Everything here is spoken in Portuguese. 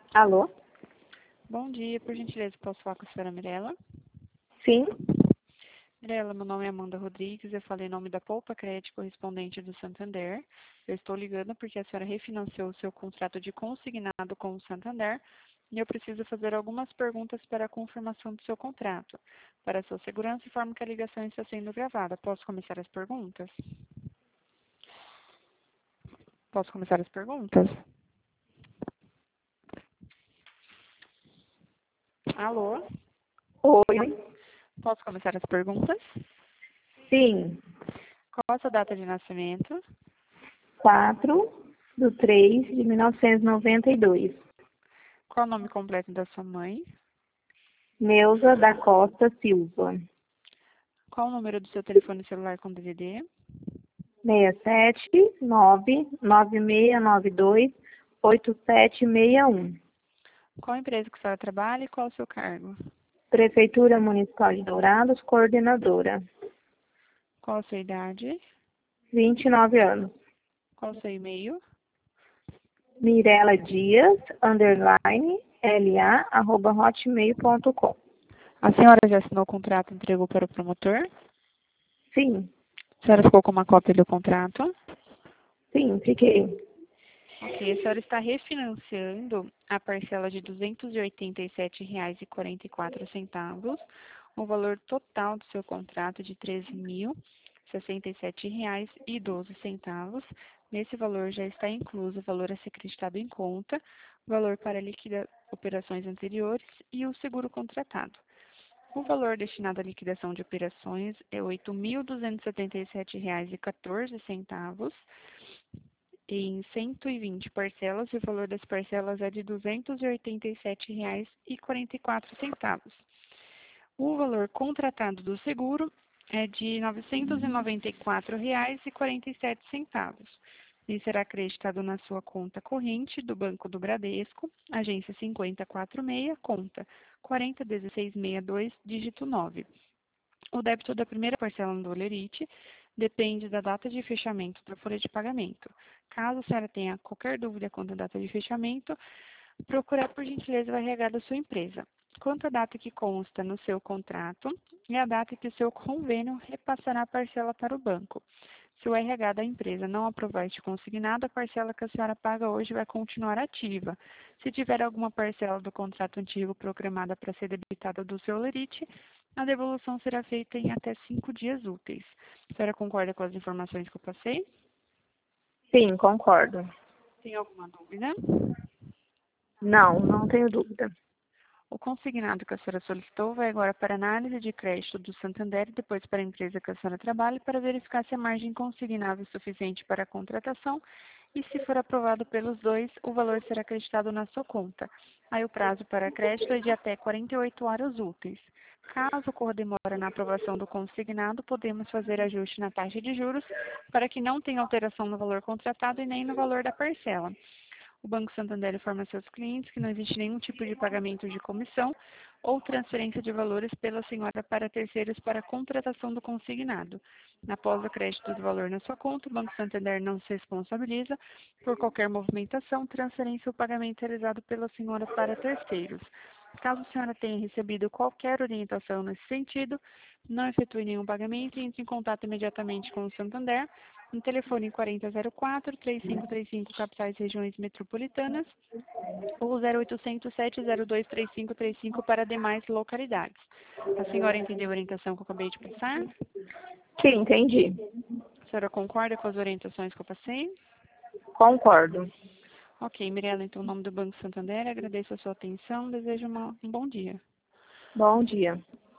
Alô? Bom dia, por gentileza, posso falar com a senhora Mirela? Sim? Mirela, meu nome é Amanda Rodrigues, eu falei em nome da Poupa Crédito correspondente do Santander. Eu estou ligando porque a senhora refinanciou o seu contrato de consignado com o Santander e eu preciso fazer algumas perguntas para a confirmação do seu contrato. Para a sua segurança, informo que a ligação está sendo gravada. Posso começar as perguntas? Posso começar as perguntas? Alô? Oi? Posso começar as perguntas? Sim. Qual a sua data de nascimento? 4/3/1992. Qual o nome completo da sua mãe? Neuza da Costa Silva. Qual o número do seu telefone celular com DVD? 67-99692-8761. Qual empresa que a senhora trabalha e qual o seu cargo? Prefeitura Municipal de Dourados, coordenadora. Qual a sua idade? 29 anos. Qual o seu e-mail? Mirela Dias, _LA, @hotmail.com. A senhora já assinou o contrato e entregou para o promotor? Sim, A senhora ficou com uma cópia do contrato? sim, fiquei. Ok, a senhora está refinanciando a parcela de R$ 287,44. O valor total do seu contrato é de R$ 13.067,12. Nesse valor já está incluso o valor a ser acreditado em conta, o valor para liquidar operações anteriores e o seguro contratado. O valor destinado à liquidação de operações é R$ 8.277,14 em 120 parcelas, e o valor das parcelas é de R$ 287,44. O valor contratado do seguro é de R$ 994,47 e será acreditado na sua conta corrente do Banco do Bradesco, agência 5046, conta 401662, dígito 9. O débito da primeira parcela no Dolerite depende da data de fechamento da folha de pagamento. Caso a senhora tenha qualquer dúvida quanto à data de fechamento, procurar por gentileza o RH da sua empresa. Quanto à data que consta no seu contrato e a data que o seu convênio repassará a parcela para o banco. Se o RH da empresa não aprovar este consignado, a parcela que a senhora paga hoje vai continuar ativa. Se tiver alguma parcela do contrato antigo programada para ser debitada do seu lerite, a devolução será feita em até 5 dias úteis. A senhora concorda com as informações que eu passei? Sim, concordo. Tem alguma dúvida? Não, não tenho dúvida. O consignado que a senhora solicitou vai agora para análise de crédito do Santander e depois para a empresa que a senhora trabalha para verificar se a margem consignável é suficiente para a contratação e, se for aprovado pelos dois, o valor será acreditado na sua conta. Aí o prazo para crédito é de até 48 horas úteis. Caso ocorra demora na aprovação do consignado, podemos fazer ajuste na taxa de juros para que não tenha alteração no valor contratado e nem no valor da parcela. O Banco Santander informa seus clientes que não existe nenhum tipo de pagamento de comissão ou transferência de valores pela senhora para terceiros para a contratação do consignado. Após o crédito do valor na sua conta, o Banco Santander não se responsabiliza por qualquer movimentação, transferência ou pagamento realizado pela senhora para terceiros. Caso a senhora tenha recebido qualquer orientação nesse sentido, não efetue nenhum pagamento e entre em contato imediatamente com o Santander no telefone 4004-3535, capitais e regiões metropolitanas, ou 0800 702 3535 para demais localidades. A senhora entendeu a orientação que eu acabei de passar? Sim, entendi. A senhora concorda com as orientações que eu passei? Concordo. Ok, Mirela, então, em nome do Banco Santander, agradeço a sua atenção, desejo um bom dia. Bom dia.